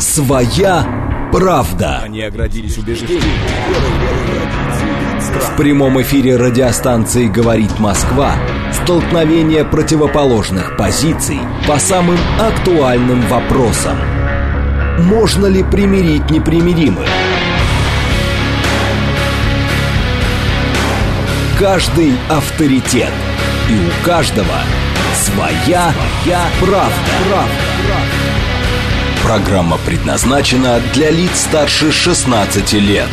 Своя правда. Они оградились убеждением. В прямом эфире радиостанции «Говорит Москва» столкновение противоположных позиций по самым актуальным вопросам. Можно ли примирить непримиримых? Каждый авторитет. И у каждого своя правда. Программа предназначена для лиц старше 16 лет.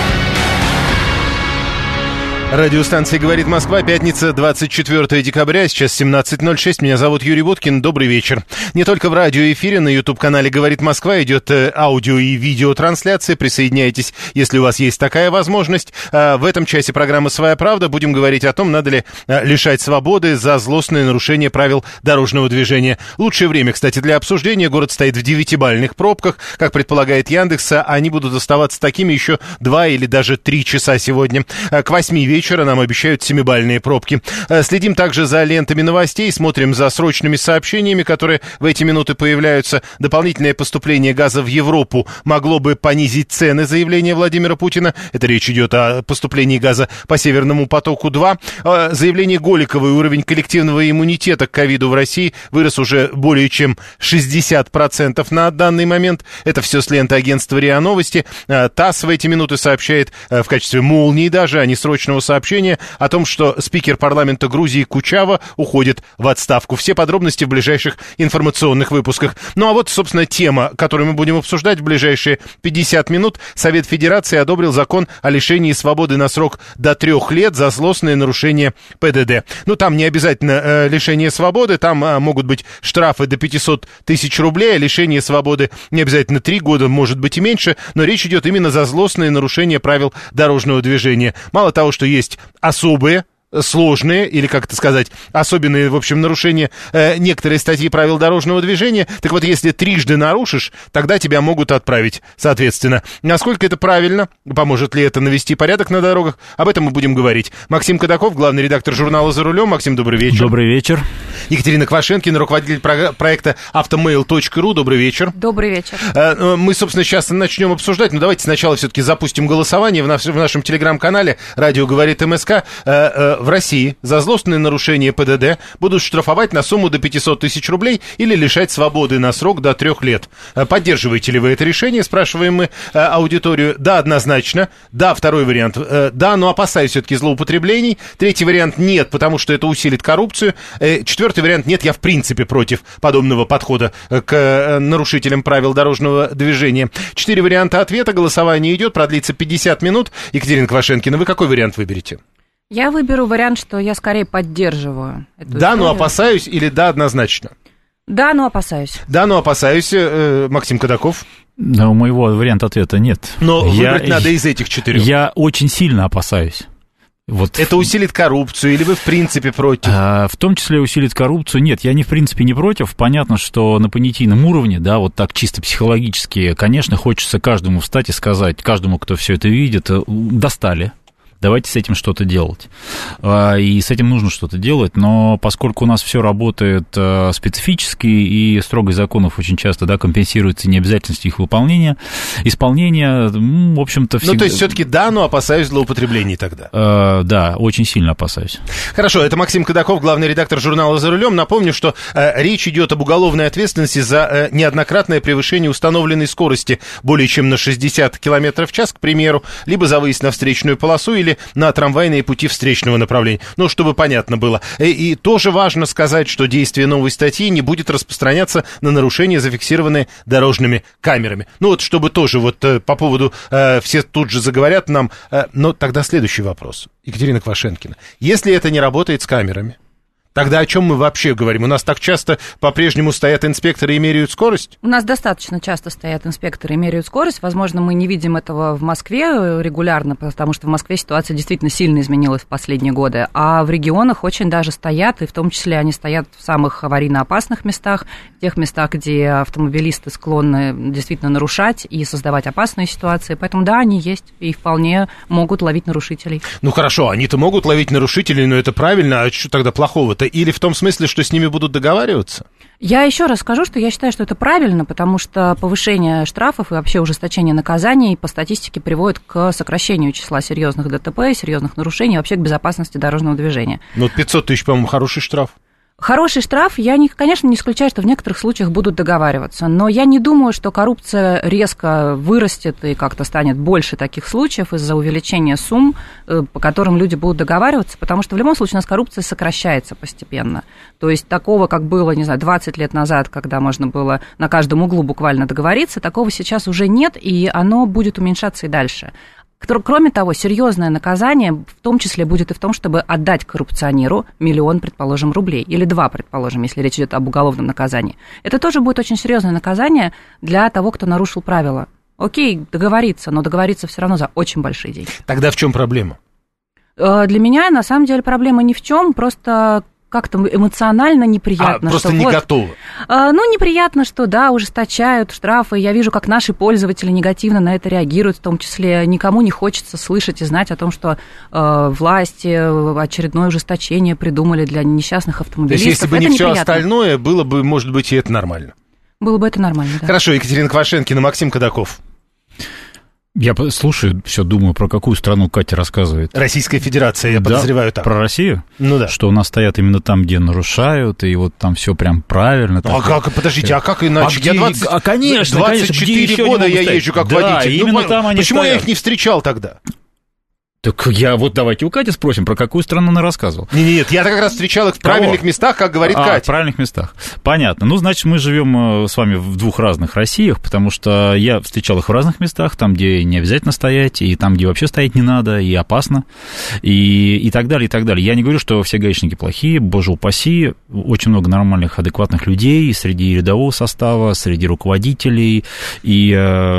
Радиостанция «Говорит Москва», пятница, 24 декабря, сейчас 17:06. Меня зовут Юрий Буткин. Добрый вечер. Не только в радиоэфире, на YouTube-канале «Говорит Москва» идет аудио и видеотрансляция. Присоединяйтесь, если у вас есть такая возможность. В этом часе программы «Своя правда» будем говорить о том, надо ли лишать свободы за злостное нарушение правил дорожного движения. Лучшее время, кстати, для обсуждения. Город стоит в 9-бальных пробках. Как предполагает Яндекс, они будут оставаться такими еще 2 или даже 3 часа сегодня. К 8 вечера нам обещают 7-бальные пробки. Следим также за лентами новостей, смотрим за срочными сообщениями, которые в эти минуты появляются. Дополнительное поступление газа в Европу могло бы понизить цены, заявление Владимира Путина. Это речь идет о поступлении газа по Северному потоку-2. Заявление Голиковой: уровень коллективного иммунитета к ковиду в России вырос уже более чем 60% на данный момент. Это все с ленты агентства РИА Новости. ТАСС в эти минуты сообщает в качестве молнии даже, а не срочного сообщение о том, что спикер парламента Грузии Кучава уходит в отставку. Все подробности в ближайших информационных выпусках. Ну а вот, собственно, тема, которую мы будем обсуждать в ближайшие 50 минут. Совет Федерации одобрил закон о лишении свободы на срок до 3 лет за злостное нарушение ПДД. Ну, там не обязательно лишение свободы, там могут быть штрафы до 500 тысяч рублей, а лишение свободы не обязательно 3 года, может быть и меньше, но речь идет именно за злостное нарушение правил дорожного движения. Мало того, что есть особые, сложные, или, как это сказать, особенные, в общем, нарушения некоторые статьи правил дорожного движения, так вот, если трижды нарушишь, тогда тебя могут отправить, соответственно. Насколько это правильно, поможет ли это навести порядок на дорогах, об этом мы будем говорить. Максим Кадаков, главный редактор журнала «За рулем». Максим, добрый вечер. Добрый вечер. Екатерина Квашенкина, руководитель проекта Автомейл.ру. Добрый вечер. Добрый вечер. Мы, собственно, сейчас начнем обсуждать, но давайте сначала все-таки запустим голосование в нашем телеграм-канале «Радио говорит МСК». В России за злостное нарушение ПДД будут штрафовать на сумму до 500 тысяч рублей или лишать свободы на срок до 3 лет. Поддерживаете ли вы это решение, спрашиваем мы аудиторию. Да, однозначно. Да, второй вариант. Да, но опасаюсь все-таки злоупотреблений. Третий вариант: нет, потому что это усилит коррупцию. Четвертый вариант: нет, я в принципе против подобного подхода к нарушителям правил дорожного движения. 4 варианта ответа. Голосование идет, продлится 50 минут. Екатерина Квашенкина, вы какой вариант выберете? Я выберу вариант, что я скорее поддерживаю эту да, историю. но опасаюсь, или да, однозначно? Да, но опасаюсь. Да, но опасаюсь. Максим Кадаков? Да, у моего варианта ответа нет. Но выбрать надо из этих 4. Я очень сильно опасаюсь. Вот. Это усилит коррупцию, или вы в принципе против? В том числе усилит коррупцию. Нет, я в принципе не против. Понятно, что на понятийном уровне, да, вот так чисто психологически, конечно, хочется каждому встать и сказать, каждому, кто все это видит: достали. Давайте с этим что-то делать. И с этим нужно что-то делать, но поскольку у нас все работает специфически, и строгость законов очень часто, да, компенсируется необязательностью их выполнения, исполнения, в общем-то, всегда... Ну, то есть, все-таки да, но опасаюсь злоупотреблений тогда. Да, очень сильно опасаюсь. Хорошо, это Максим Кадаков, главный редактор журнала «За рулем». Напомню, что речь идет об уголовной ответственности за неоднократное превышение установленной скорости более чем на 60 км в час, к примеру, либо за выезд на встречную полосу, или на трамвайные пути встречного направления. Ну, чтобы понятно было. И тоже важно сказать, что действие новой статьи не будет распространяться на нарушения, зафиксированные дорожными камерами. Ну, вот чтобы тоже вот по поводу все тут же заговорят нам. Но тогда следующий вопрос. Екатерина Квашенкина. Если это не работает с камерами, тогда о чем мы вообще говорим? У нас так часто по-прежнему стоят инспекторы и меряют скорость? У нас достаточно часто стоят инспекторы и меряют скорость. Возможно, мы не видим этого в Москве регулярно, потому что в Москве ситуация действительно сильно изменилась в последние годы. А в регионах очень даже стоят, и в том числе они стоят в самых аварийно опасных местах, в тех местах, где автомобилисты склонны действительно нарушать и создавать опасные ситуации. Поэтому да, они есть и вполне могут ловить нарушителей. Ну хорошо, они-то могут ловить нарушителей, но это правильно, а что тогда плохого-то? чего-то, или в том смысле, что с ними будут договариваться? Я еще раз скажу, что я считаю, что это правильно, потому что повышение штрафов и вообще ужесточение наказаний по статистике приводит к сокращению числа серьезных ДТП, серьезных нарушений, вообще к безопасности дорожного движения. Ну, 500 тысяч, по-моему, хороший штраф. Хороший штраф, конечно, не исключаю, что в некоторых случаях будут договариваться, но я не думаю, что коррупция резко вырастет и как-то станет больше таких случаев из-за увеличения сумм, по которым люди будут договариваться, потому что в любом случае у нас коррупция сокращается постепенно. То есть такого, как было, не знаю, 20 лет назад, когда можно было на каждом углу буквально договориться, такого сейчас уже нет, и оно будет уменьшаться и дальше. Кроме того, серьезное наказание в том числе будет и в том, чтобы отдать коррупционеру 1 миллион, предположим, рублей, или 2, предположим, если речь идет об уголовном наказании. Это тоже будет очень серьезное наказание для того, кто нарушил правила. Окей, договориться, но договориться все равно за очень большие деньги. Тогда в чем проблема? Для меня, на самом деле, проблема ни в чем, просто как-то эмоционально неприятно. Просто что не вот, готовы. Неприятно, что, да, ужесточают штрафы. Я вижу, как наши пользователи негативно на это реагируют, в том числе никому не хочется слышать и знать о том, что власти очередное ужесточение придумали для несчастных автомобилистов. То есть, если бы не все остальное, было бы, может быть, и это нормально. Было бы это нормально, да. Хорошо, Екатерина Квашенкина, Максим Кадаков. Я слушаю, все думаю, про какую страну Катя рассказывает. Российская Федерация, я подозреваю там. Про Россию? Ну да. Что у нас стоят именно там, где нарушают, и вот там все прям правильно. А как, подождите, а как иначе? Я 24 года я езжу как водитель. Именно там они почему стоят? Я их не встречал тогда? Так давайте у Кати спросим, про какую страну она рассказывала. Нет, я как раз встречал их в правильных местах, как говорит Катя. В правильных местах. Понятно. Ну, значит, мы живем с вами в двух разных Россиях, потому что я встречал их в разных местах, там, где не обязательно стоять, и там, где вообще стоять не надо, и опасно, и так далее, и так далее. Я не говорю, что все гаишники плохие, боже упаси, очень много нормальных, адекватных людей среди рядового состава, среди руководителей, и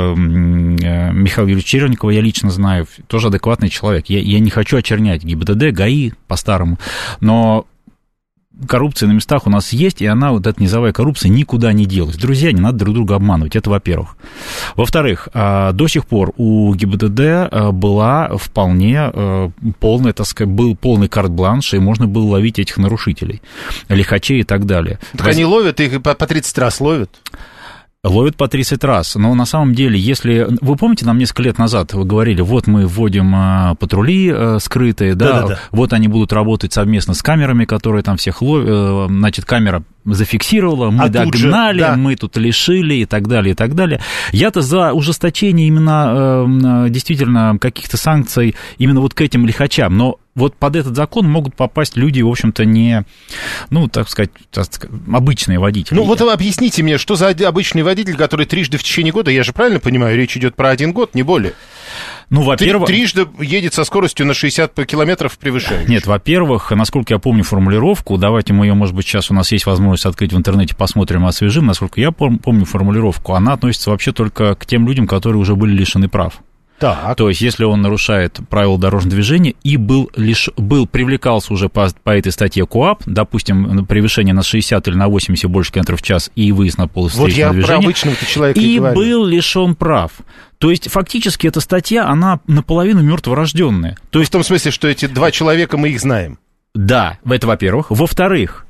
Михаила Юрьевича Черникова я лично знаю, тоже адекватный человек. Я не хочу очернять ГИБДД, ГАИ по-старому, но коррупция на местах у нас есть, и она, вот эта низовая коррупция, никуда не делась. Друзья, не надо друг друга обманывать, это во-первых. Во-вторых, до сих пор у ГИБДД была вполне полная, так сказать, был полный карт-бланш, и можно было ловить этих нарушителей, лихачей и так далее. Так они ловят, их по 30 раз ловят. Ловят по 30 раз, но на самом деле, если... Вы помните, нам несколько лет назад вы говорили, вот мы вводим патрули скрытые, да, вот они будут работать совместно с камерами, которые там всех ловят, значит, камера зафиксировала, мы догнали, мы тут лишили и так далее, и так далее. Я-то за ужесточение именно действительно каких-то санкций именно вот к этим лихачам, но вот под этот закон могут попасть люди, в общем-то, не, ну, так сказать, обычные водители. Ну, вот вы объясните мне, что за обычный водитель, который трижды в течение года, я же правильно понимаю, речь идет про 1 год, не более? Ну, во-первых... Трижды едет со скоростью на 60 километров превышающей. Нет, во-первых, насколько я помню формулировку, давайте мы ее, может быть, сейчас у нас есть возможность открыть в интернете, посмотрим, освежим, насколько я помню формулировку, она относится вообще только к тем людям, которые уже были лишены прав. Так. То есть, если он нарушает правила дорожного движения и привлекался уже по этой статье КоАП, допустим, превышение на 60 или на 80 больше километров в час и выезд на полосу встречного движения, про обычного-то человека и был лишен прав. То есть, фактически, эта статья, она наполовину мертворожденная. То есть, в том смысле, что эти 2 человека, мы их знаем. Да, это во-первых. Во-вторых,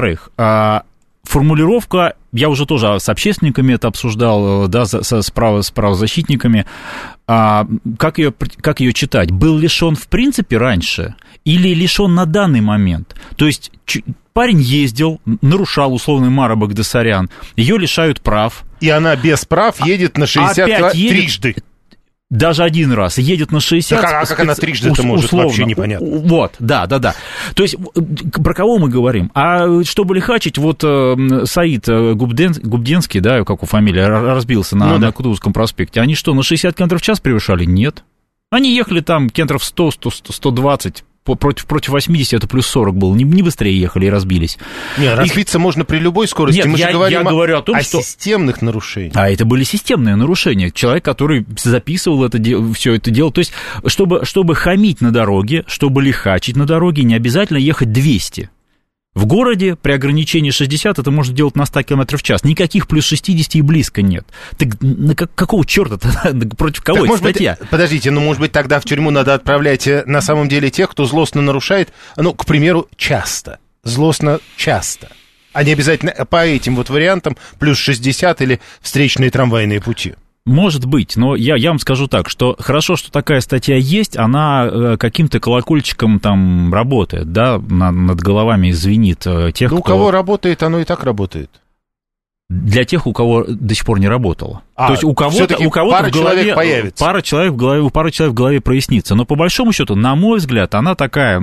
формулировка, я уже тоже с общественниками это обсуждал, да, с правозащитниками, как ее читать? Был лишен в принципе раньше или лишен на данный момент? То есть парень ездил, нарушал условный Мара Багдасарян, ее лишают прав. И она без прав едет на 60 трижды. Даже 1 раз, едет на 60... А как она трижды-то может, условно, вообще непонятно. Вот, да. То есть, про кого мы говорим? А чтобы лихачить, вот Саид Губденский, да, как у фамилии, разбился на Кутузовском проспекте, они что, на 60 км в час превышали? Нет. Они ехали там километров 100, 120, против 80 это плюс 40 было, не быстрее ехали и разбились. Нет, разбиться можно при любой скорости. Нет, мы же говорим о том, что... системных нарушениях. А это были системные нарушения. Человек, который записывал все это дело. То есть, чтобы хамить на дороге, чтобы лихачить на дороге, не обязательно ехать 200. В городе при ограничении 60 это можно делать на 100 км в час. Никаких плюс 60 и близко нет. Так какого черта-то? Против кого эта статья? Подождите, может быть, тогда в тюрьму надо отправлять на самом деле тех, кто злостно нарушает, к примеру, часто. злостно часто, а не обязательно по этим вот вариантам плюс 60 или встречные трамвайные пути. Может быть, но я вам скажу так, что хорошо, что такая статья есть, она каким-то колокольчиком там работает, да, над головами звенит тех, у кого работает, оно и так работает. Для тех, у кого до сих пор не работало. То есть у кого-то пара в голове человек появится. Пара человек в голове прояснится. Но по большому счету, на мой взгляд, она такая,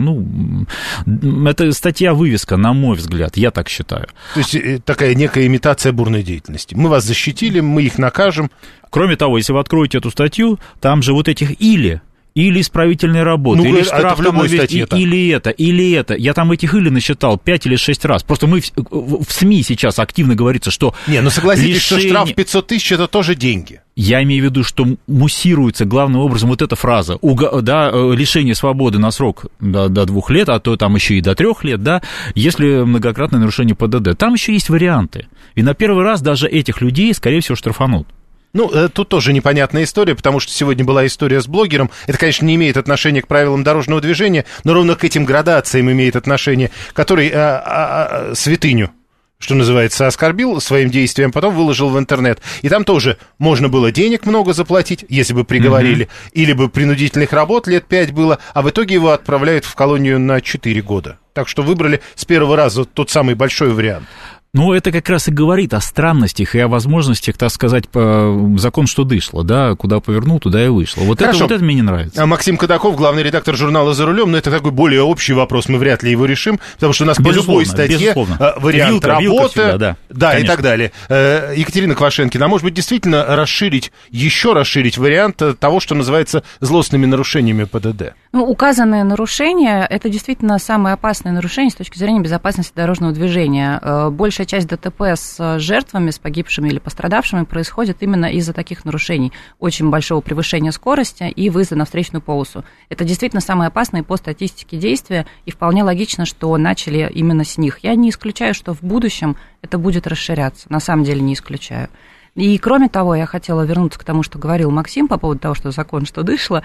это статья-вывеска, на мой взгляд, я так считаю. То есть такая некая имитация бурной деятельности. Мы вас защитили, мы их накажем. Кроме того, если вы откроете эту статью, там же вот этих или исправительные работы, или штраф в любой статье, или это. Я там этих или насчитал 5 или 6 раз. Просто в СМИ сейчас активно говорится, что... согласитесь, что штраф 500 тысяч – это тоже деньги. Я имею в виду, что муссируется главным образом вот эта фраза, лишение свободы на срок до 2 лет, а то там еще и до 3 лет, да, если многократное нарушение ПДД. Там еще есть варианты. И на первый раз даже этих людей, скорее всего, штрафанут. Тут тоже непонятная история, потому что сегодня была история с блогером. Это, конечно, не имеет отношения к правилам дорожного движения, но ровно к этим градациям имеет отношение, который святыню, что называется, оскорбил своим действием, потом выложил в интернет. И там тоже можно было денег много заплатить, если бы приговорили, или бы принудительных работ лет 5 было, а в итоге его отправляют в колонию на 4 года. Так что выбрали с первого раза тот самый большой вариант. Это как раз и говорит о странностях и о возможностях, так сказать, закон что дышло, да, куда повернул, туда и вышло. Хорошо. Это мне не нравится. Максим Кадаков, главный редактор журнала «За рулем», но это такой более общий вопрос, мы вряд ли его решим, потому что у нас по любой статье вариант работы, да, и так далее. Екатерина Квашенкина, а может быть, действительно еще расширить вариант того, что называется злостными нарушениями ПДД? Указанные нарушения – это действительно самые опасные нарушения с точки зрения безопасности дорожного движения. Большая часть ДТП с жертвами, с погибшими или пострадавшими происходит именно из-за таких нарушений. Очень большого превышения скорости и выезда на встречную полосу. Это действительно самые опасные по статистике действия, и вполне логично, что начали именно с них. Я не исключаю, что в будущем это будет расширяться. На самом деле не исключаю. И, кроме того, я хотела вернуться к тому, что говорил Максим по поводу того, что закон что дышло.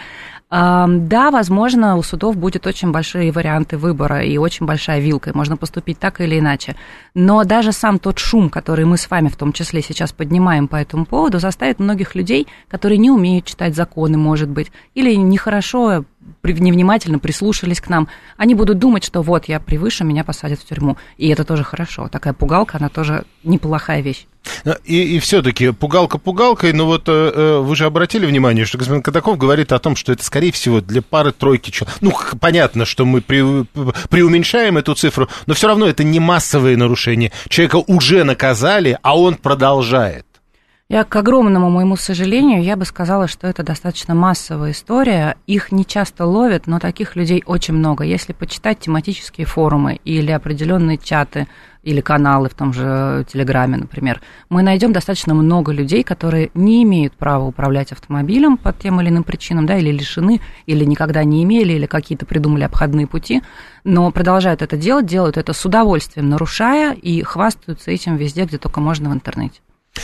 Да, возможно, у судов будет очень большие варианты выбора и очень большая вилка, и можно поступить так или иначе. Но даже сам тот шум, который мы с вами в том числе сейчас поднимаем по этому поводу, заставит многих людей, которые не умеют читать законы, может быть, или нехорошо, невнимательно прислушались к нам, они будут думать, что вот, я превыше, меня посадят в тюрьму. И это тоже хорошо. Такая пугалка, она тоже неплохая вещь. И все-таки пугалка пугалкой, но вы же обратили внимание, что господин Кадаков говорит о том, что это, скорее всего, для пары-тройки человек. Понятно, что мы преуменьшаем эту цифру, но все равно это не массовые нарушения. Человека уже наказали, а он продолжает. Я, к огромному моему сожалению, я бы сказала, что это достаточно массовая история. Их не часто ловят, но таких людей очень много. Если почитать тематические форумы или определенные чаты, или каналы в том же Телеграме, например, мы найдем достаточно много людей, которые не имеют права управлять автомобилем по тем или иным причинам, да, или лишены, или никогда не имели, или какие-то придумали обходные пути, но продолжают это делать, делают это с удовольствием, нарушая, и хвастаются этим везде, где только можно в интернете.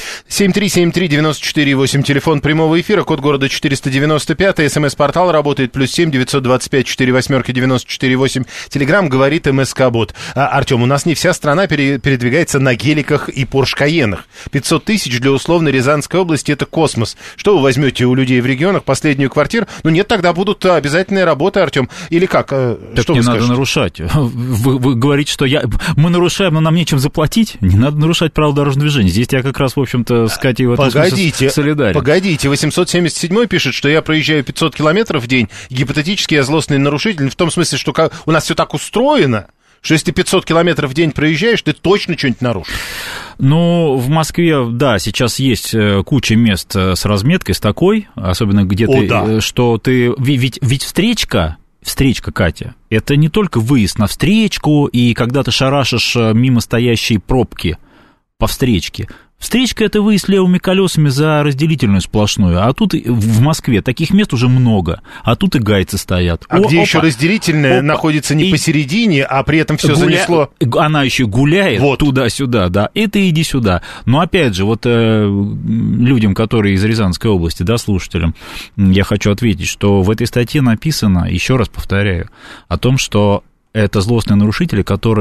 7373948, телефон прямого эфира, код города 495, СМС-портал работает, +7 925 48 94 8, Телеграм говорит МСК-бот. Артем, у нас не вся страна передвигается на геликах и Порш-Каенах. 500 тысяч для условной Рязанской области – это космос. Что вы возьмете у людей в регионах последнюю квартиру? Нет, тогда будут обязательные работы, Артем. Или как? Так что не надо нарушать. Вы говорите, что мы нарушаем, но нам нечем заплатить. Не надо нарушать правила дорожного движения. Здесь я как раз, в общем-то, с Катей в этом смысле солидарен. Погодите, 877 пишет, что я проезжаю 500 километров в день, гипотетически я злостный нарушитель, в том смысле, что у нас все так устроено, что если ты 500 километров в день проезжаешь, ты точно что-нибудь нарушишь. В Москве, да, сейчас есть куча мест с разметкой, с такой, особенно где что ты... Ведь встречка, Катя, это не только выезд на встречку, и когда ты шарашишь мимо стоящей пробки по встречке. Встречка – это выезд левыми колесами за разделительную сплошную, а тут в Москве таких мест уже много, а тут и гайцы стоят. Где еще разделительная находится не посередине, а при этом все занесло? Она еще гуляет туда-сюда, да, это иди сюда. Но опять же, людям, которые из Рязанской области, да, слушателям, я хочу ответить, что в этой статье написано, еще раз повторяю, о том, что это злостные нарушители, которые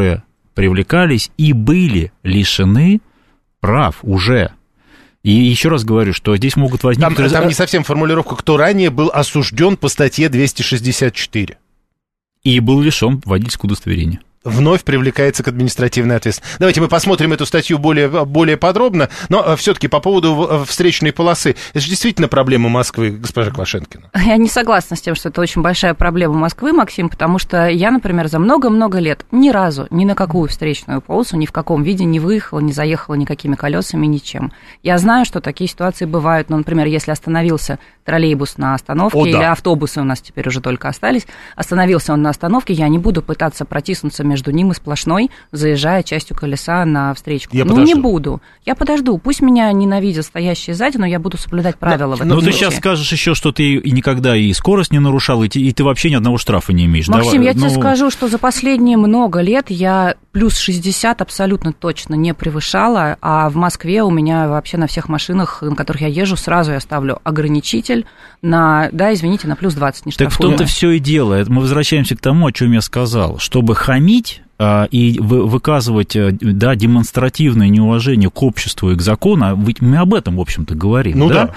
привлекались и были лишены прав уже. И еще раз говорю, что здесь могут возникнуть... Там не совсем формулировка, кто ранее был осужден по статье 264. И был лишен водительского удостоверения. Вновь привлекается к административной ответственности. Давайте мы посмотрим эту статью более подробно, но все-таки по поводу встречной полосы. Это же действительно проблема Москвы, госпожа Квашенкина. Я не согласна с тем, что это очень большая проблема Москвы, Максим, потому что я, например, за много-много лет ни разу ни на какую встречную полосу ни в каком виде не выехала, не заехала никакими колесами, ничем. Я знаю, что такие ситуации бывают, но, например, если остановился троллейбус на остановке, или автобусы у нас теперь уже только остались, остановился он на остановке, я не буду пытаться протиснуться между ним и сплошной, заезжая частью колеса на встречку. Не буду. Я подожду. Пусть меня ненавидят стоящие сзади, но я буду соблюдать правила в этом случае. Ты сейчас скажешь еще, что ты никогда и скорость не нарушал, и ты вообще ни одного штрафа не имеешь. Максим, я тебе скажу, что за последние много лет я плюс 60 абсолютно точно не превышала, а в Москве у меня вообще на всех машинах, на которых я езжу, сразу я ставлю ограничитель на, извините, на плюс 20 не штрафуют. Так в том-то все и дело. Мы возвращаемся к тому, о чем я сказал. Чтобы хамить и выказывать, демонстративное неуважение к обществу и к закону, ведь мы об этом, в общем-то, говорим,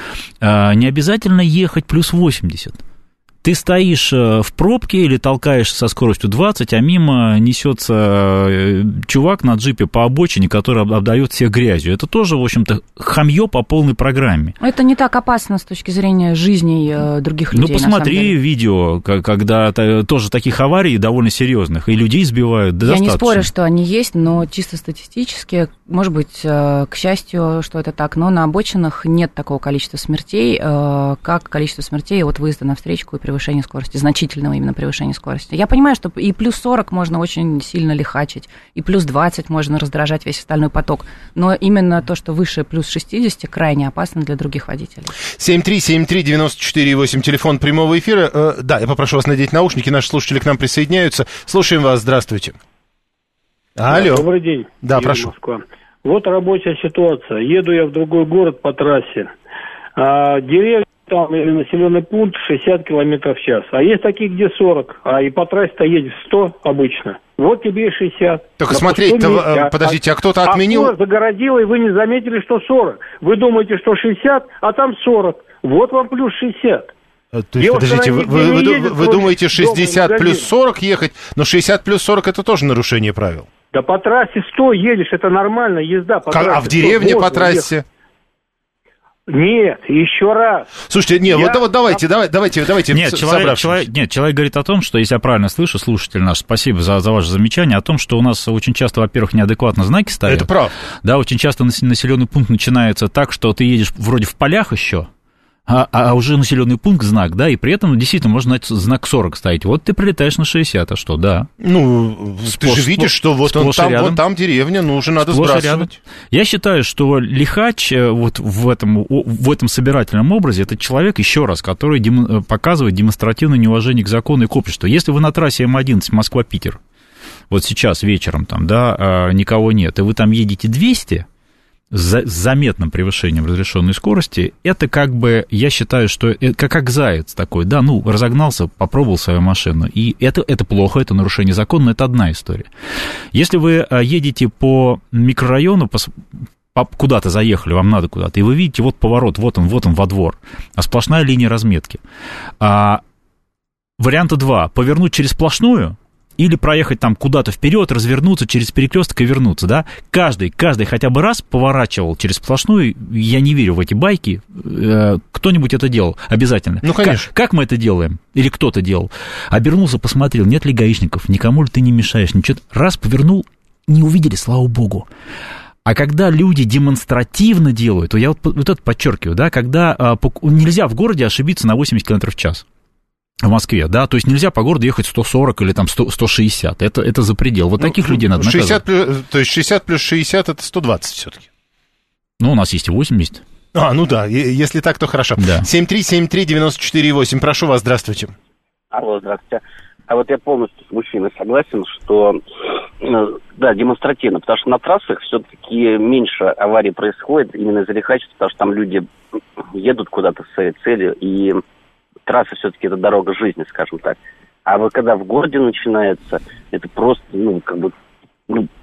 не обязательно ехать плюс 80. Ты стоишь в пробке или толкаешься со скоростью 20, а мимо несется чувак на джипе по обочине, который обдает всех грязью. Это тоже, в общем-то, хамье по полной программе. Это не так опасно с точки зрения жизней других людей. Ну, посмотри видео, когда тоже таких аварий довольно серьезных, и людей сбивают достаточно. Я не спорю, что они есть, но чисто статистически, может быть, к счастью, что это так, но на обочинах нет такого количества смертей, как количество смертей от выезда на встречку и превышения скорости, значительного именно превышения скорости. Я понимаю, что и плюс 40 можно очень сильно лихачить, и плюс 20 можно раздражать весь остальной поток, но именно то, что выше плюс 60, крайне опасно для других водителей. 7373948, телефон прямого эфира. Я попрошу вас надеть наушники, наши слушатели к нам присоединяются. Слушаем вас, здравствуйте. Алло. Добрый день. Да, прошу. Москва. Вот рабочая ситуация. Еду я в другой город по трассе. Деревня там или населенный пункт 60 км в час. А есть такие, где 40. И по трассе-то едешь 100 обычно. Вот тебе и 60. Только смотреть-то, подождите, а кто-то отменил... А загородило, и вы не заметили, что 40. Вы думаете, что 60, а там 40. Вот вам плюс 60. То есть, подождите, вы думаете 60 плюс 40 ехать, но 60 плюс 40 это тоже нарушение правил? Да по трассе 100 едешь, это нормальная езда. А в деревне по трассе? Ехать. Нет, еще раз. Слушайте, давайте. Человек говорит о том, что, если я правильно слышу, слушатель наш, спасибо за ваше замечание, о том, что у нас очень часто, во-первых, неадекватно знаки стоят. Это правда. Да, очень часто населенный пункт начинается так, что ты едешь вроде в полях еще, а уже населенный пункт знак, да, и при этом действительно можно знак 40 ставить. Вот ты прилетаешь на 60, а что, да. Ну, ты же видишь, что вот там деревня, уже надо сбрасывать. Рядом. Я считаю, что лихач вот в этом собирательном образе, это человек, еще раз, который показывает демонстративное неуважение к закону и к обществу. Если вы на трассе М11 Москва-Питер, вот сейчас вечером там, да, никого нет, и вы там едете 200, с заметным превышением разрешенной скорости, это как бы, я считаю, что это как заяц такой, да, разогнался, попробовал свою машину, и это плохо, это нарушение закона, но это одна история. Если вы едете по микрорайону, куда-то заехали, вам надо куда-то, и вы видите, вот поворот, вот он во двор, а сплошная линия разметки. Варианта 2, повернуть через сплошную, или проехать там куда-то вперед, развернуться через перекресток и вернуться, да? Каждый хотя бы раз поворачивал через сплошную, я не верю в эти байки, кто-нибудь это делал обязательно. Ну, конечно. Как мы это делаем? Или кто-то делал? Обернулся, посмотрел, нет ли гаишников, никому ли ты не мешаешь, ничего. Раз повернул, не увидели, слава богу. А когда люди демонстративно делают, то я вот это подчеркиваю, да, когда нельзя в городе ошибиться на 80 км в час. В Москве, да, то есть нельзя по городу ехать 140 или там 160, это за предел. Вот таких людей надо наказывать. То есть 60 плюс 60 это 120 все-таки. У нас есть и 80. Если так, то хорошо. Да. 7373948, прошу вас, здравствуйте. Алло, здравствуйте. А вот я полностью с мужчиной согласен, что, демонстративно, потому что на трассах все-таки меньше аварий происходит именно из-за лихачества, потому что там люди едут куда-то с своей целью, и трасса все-таки это дорога жизни, скажем так. А вот когда в городе начинается, это просто,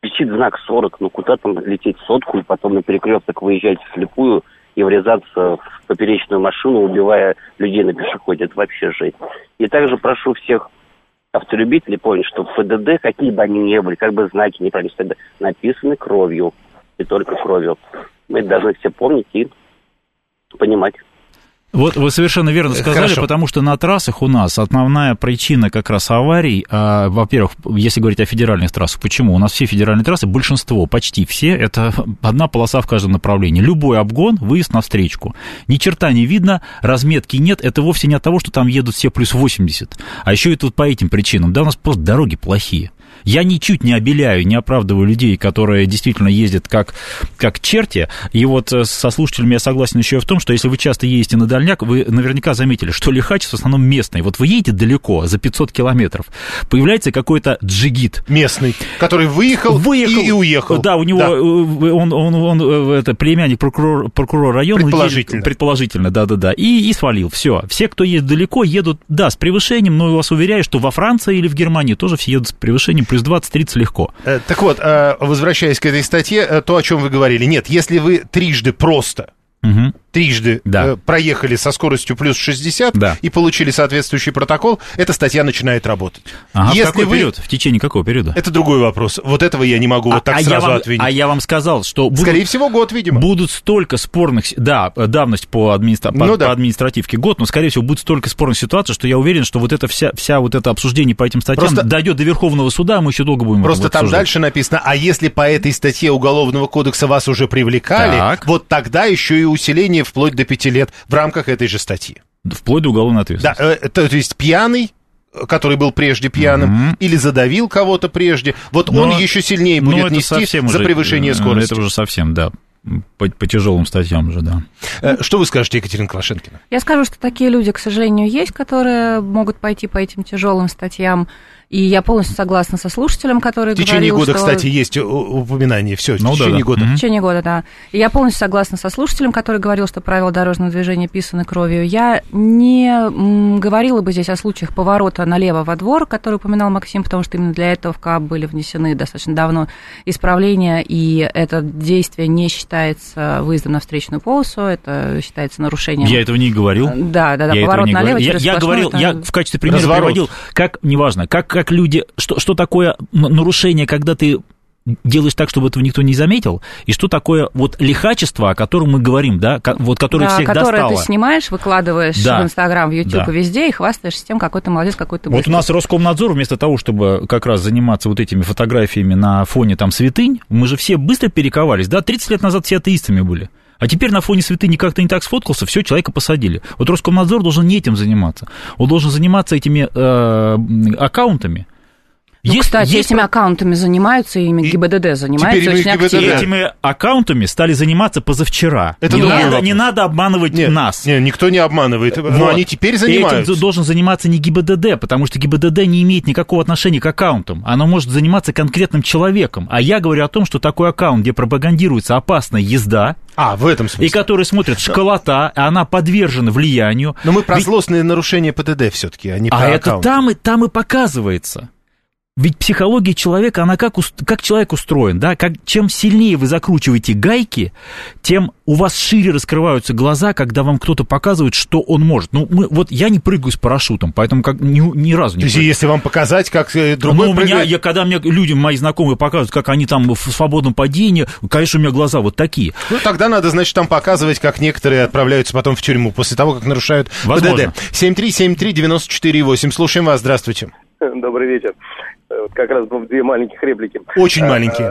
висит знак 40, ну куда там лететь сотку и потом на перекресток выезжать вслепую и врезаться в поперечную машину, убивая людей на пешеходе. Это вообще жесть. И также прошу всех автолюбителей помнить, что в ПДД, какие бы они ни были, как бы знаки неправильно стоят, написаны кровью, и только кровью. Мы это должны все помнить и понимать. Вот вы совершенно верно сказали, Хорошо. потому что на трассах у нас основная причина как раз аварий, во-первых, если говорить о федеральных трассах, почему? У нас все федеральные трассы, большинство, почти все, это одна полоса в каждом направлении. Любой обгон, выезд на встречку. Ни черта не видно, разметки нет, это вовсе не от того, что там едут все плюс 80, а еще и тут по этим причинам. Да, у нас просто дороги плохие. Я ничуть не обеляю, не оправдываю людей, которые действительно ездят как черти. И вот со слушателями я согласен еще и в том, что если вы часто ездите на дальняк, вы наверняка заметили, что лихач в основном местный. Вот вы едете далеко, за 500 километров, появляется какой-то джигит. Местный, который выехал и уехал. Да, у него, да. Он это племянник прокурора района. Предположительно, да. И свалил, все. Все, кто едет далеко, едут, да, с превышением, но я вас уверяю, что во Франции или в Германии тоже все едут с превышением плюс 20-30 легко. Так вот, возвращаясь к этой статье, то, о чем вы говорили. Нет, если вы трижды проехали со скоростью плюс 60 и получили соответствующий протокол, эта статья начинает работать. Если в какой период? В течение какого периода? Это другой вопрос. Вот этого я не могу сразу ответить. А я вам сказал, что... Скорее всего, год, видимо. Будут столько спорных... Да, давность по административке год, но, скорее всего, будет столько спорных ситуаций, что я уверен, что вот это вся вот это обсуждение по этим статьям дойдет до Верховного суда, мы еще долго будем Просто там дальше написано, а если по этой статье Уголовного кодекса вас уже привлекали, вот тогда еще и усиление вплоть до 5 лет в рамках этой же статьи. Вплоть до уголовной ответственности. Да, то есть пьяный, который был прежде пяным, или задавил кого-то прежде, он еще сильнее будет нести за превышение скорости. Это уже совсем, да. По тяжелым статьям же, да. Что вы скажете, Екатерина Клашенкина? Я скажу, что такие люди, к сожалению, есть, которые могут пойти по этим тяжелым статьям. И я полностью согласна со слушателем, который говорил, что... В течение года, кстати, есть упоминание, все, в течение года. В течение года, да. И я полностью согласна со слушателем, который говорил, что правила дорожного движения писаны кровью. Я не говорила бы здесь о случаях поворота налево во двор, который упоминал Максим, потому что именно для этого в КАП были внесены достаточно давно исправления, и это действие не считается выездом на встречную полосу, это считается нарушением... Я этого не говорил. Да, поворот налево через я говорил, это... я в качестве примера приводил, как люди, что такое нарушение, когда ты делаешь так, чтобы этого никто не заметил, и что такое вот лихачество, о котором мы говорим, да, вот которое всех достало. Которое ты снимаешь, выкладываешь в Инстаграм, в Ютуб и везде, и хвастаешься тем, какой ты молодец, какой ты быстрый. Вот у нас Роскомнадзор, вместо того, чтобы как раз заниматься вот этими фотографиями на фоне там святынь, мы же все быстро перековались, да, 30 лет назад все атеистами были. А теперь на фоне святыни как-то не так сфоткался, все, человека посадили. Вот Роскомнадзор должен не этим заниматься. Он должен заниматься этими аккаунтами. Кстати, этими аккаунтами занимаются, и ими ГИБДД занимается очень активно. Этими аккаунтами стали заниматься позавчера. Не надо обманывать нас. Нет, никто не обманывает, но они теперь занимаются. Этим должен заниматься не ГИБДД, потому что ГИБДД не имеет никакого отношения к аккаунтам. Оно может заниматься конкретным человеком. А я говорю о том, что такой аккаунт, где пропагандируется опасная езда, в этом смысле. И который смотрит школота, она подвержена влиянию. Но мы про злостные нарушения ПДД все-таки, а не про аккаунт. Это там и показывается. Ведь психология человека, она как человек устроен, да? Чем сильнее вы закручиваете гайки, тем у вас шире раскрываются глаза, когда вам кто-то показывает, что он может. Я не прыгаю с парашютом, поэтому ни разу не прыгаю. То есть, если вам показать, как другой прыгает... Когда мне люди, мои знакомые, показывают, как они там в свободном падении, конечно, у меня глаза вот такие. Тогда надо, значит, там показывать, как некоторые отправляются потом в тюрьму после того, как нарушают ПДД. 7373948. Слушаем вас, здравствуйте. Добрый вечер. Как раз две маленьких реплики. Очень маленькие.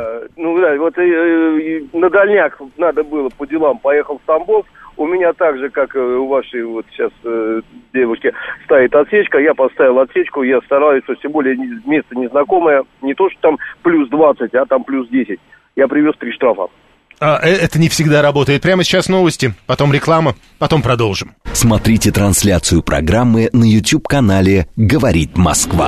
На дальняк надо было по делам, поехал в Тамбов. У меня так же, как у вашей вот сейчас девушки, стоит отсечка. Я поставил отсечку, я стараюсь, что тем более место незнакомое. Не то, что там плюс 20, а там плюс 10. Я привез 3 штрафа. Это не всегда работает. Прямо сейчас новости, потом реклама, потом продолжим. Смотрите трансляцию программы на YouTube-канале «Говорит Москва».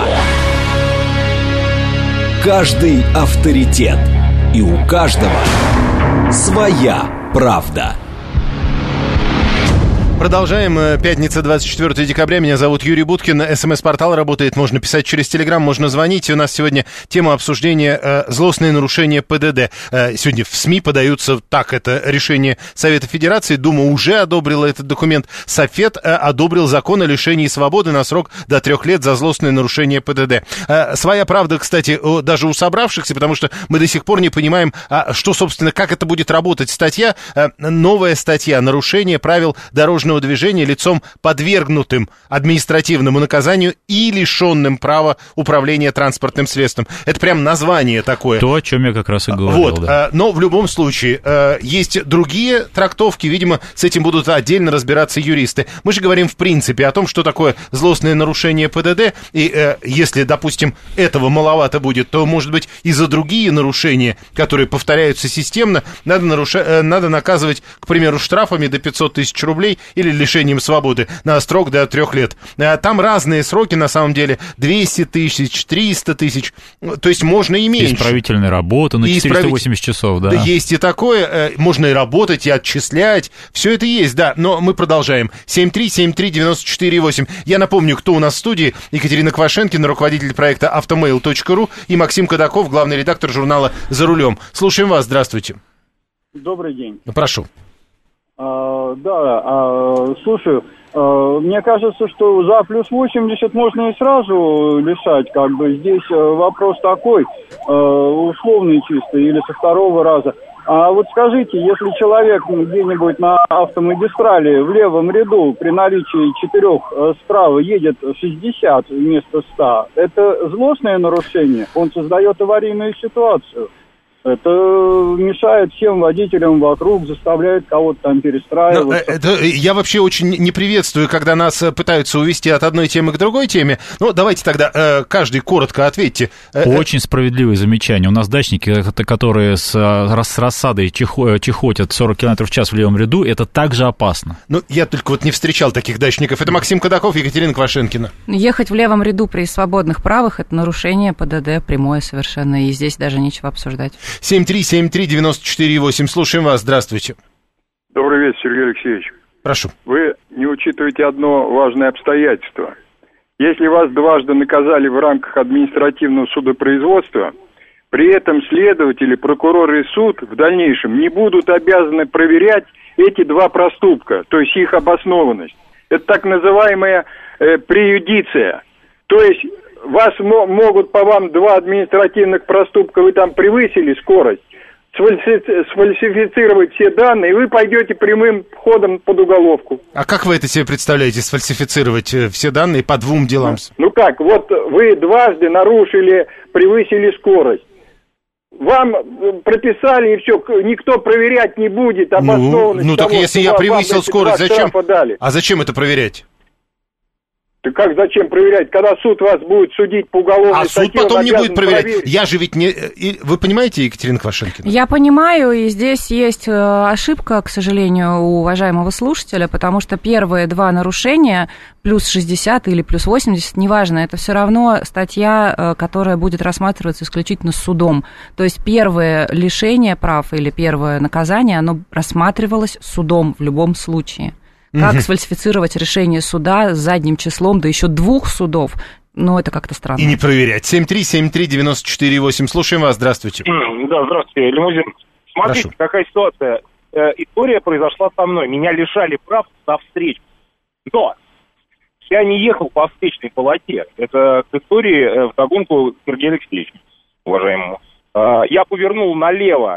Каждый авторитет. И у каждого своя правда. Продолжаем. Пятница, 24 декабря. Меня зовут Юрий Буткин. СМС-портал работает. Можно писать через Телеграм, можно звонить. У нас сегодня тема обсуждения злостные нарушения ПДД. Сегодня в СМИ подаются так. Это решение Совета Федерации. Дума уже одобрила этот документ. Софет одобрил закон о лишении свободы на срок до 3 лет за злостные нарушения ПДД. Своя правда, кстати, даже у собравшихся, потому что мы до сих пор не понимаем, что, собственно, как это будет работать. Статья, новая статья «Нарушение правил дорожного движения лицом, подвергнутым административному наказанию и лишенным права управления транспортным средством». Это прям название такое. То, о чем я как раз и говорил. Вот, да. Но в любом случае есть другие трактовки, видимо, с этим будут отдельно разбираться юристы. Мы же говорим в принципе о том, что такое злостное нарушение ПДД, и если, допустим, этого маловато будет, то, может быть, и за другие нарушения, которые повторяются системно, надо наказывать, к примеру, штрафами до 500 тысяч рублей или лишением свободы на срок до 3 лет. Там разные сроки, на самом деле, 200 тысяч, 300 тысяч, то есть можно и меньше. Исправительная работа на 480 часов, да. Есть и такое, можно и работать, и отчислять, все это есть, да, но мы продолжаем. 7373948. Я напомню, кто у нас в студии. Екатерина Квашенкина, руководитель проекта Автомейл.ру, и Максим Кадаков, главный редактор журнала «За рулем». Слушаем вас, здравствуйте. Добрый день. Прошу. Слушаю, мне кажется, что за плюс 80 можно и сразу лишать, как бы здесь вопрос такой, условный чисто, или со второго раза. А вот скажите, если человек где-нибудь на автомагистрали в левом ряду при наличии 4 справа едет 60 вместо 100, это злостное нарушение? Он создает аварийную ситуацию. Это мешает всем водителям вокруг, заставляет кого-то там перестраиваться. Я вообще очень не приветствую, когда нас пытаются увести от одной темы к другой теме. Ну, давайте тогда каждый коротко ответьте. Очень справедливое замечание. У нас дачники, которые с рассадой чехотят 40 км в час в левом ряду, это также опасно. Ну, я только вот не встречал таких дачников. Это Максим Кадаков, Екатерина Квашенкина. Ехать в левом ряду при свободных правах – это нарушение ПДД прямое совершенно, и здесь даже нечего обсуждать. 7373948. Слушаем вас. Здравствуйте. Добрый вечер, Сергей Алексеевич. Прошу. Вы не учитываете одно важное обстоятельство. Если вас дважды наказали в рамках административного судопроизводства, при этом следователи, прокуроры и суд в дальнейшем не будут обязаны проверять эти два проступка, то есть их обоснованность. Это так называемая преюдиция. То есть вас могут по вам 2 административных проступка, вы там превысили скорость, сфальсифицировать все данные, и вы пойдете прямым ходом под уголовку. А как вы это себе представляете, сфальсифицировать все данные по 2 делам? Ну как, вот вы дважды нарушили, превысили скорость. Вам прописали, и все, никто проверять не будет обоснованность. Ну так того, если я превысил скорость, зачем? А зачем это проверять? Да как, зачем проверять? Когда суд вас будет судить по уголовной статье, суд потом не будет проверять. Я же ведь не... Вы понимаете, Екатерина Квашенкина? Я понимаю, и здесь есть ошибка, к сожалению, у уважаемого слушателя, потому что первые 2 нарушения, плюс 60 или плюс 80, неважно, это все равно статья, которая будет рассматриваться исключительно судом. То есть первое лишение прав или первое наказание, оно рассматривалось судом в любом случае. Как сфальсифицировать решение суда с задним числом, да еще 2 судов, ну, это как-то странно. И не проверять. 7373948. Слушаем вас, здравствуйте. Да, здравствуйте, Лимузин. Смотрите, Прошу. какая ситуация. История произошла со мной. Меня лишали прав на встречку. Но я не ехал по встречной полосе. Это к истории вдогонку к Сергею Алексеевичу, уважаемому. Я повернул налево.